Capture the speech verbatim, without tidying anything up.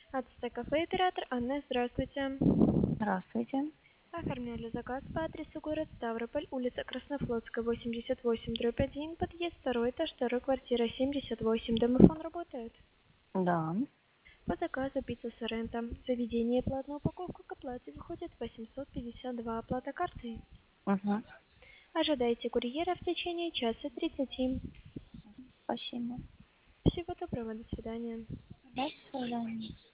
АЦТ кафе оператор Анна, здравствуйте. Здравствуйте. Оформляли заказ по адресу город Ставрополь, улица Краснофлотская, восемьдесят восемь, дробь один, подъезд второй этаж, второй квартира семьдесят восемь. Домофон работает? Да. По заказу пицца Соренто. Заведение платную упаковку к оплате выходит восемьсот пятьдесят два. Оплата картой. Мгм. Ожидайте курьера в течение часа тридцати. Спасибо. Всего доброго, до свидания. До свидания.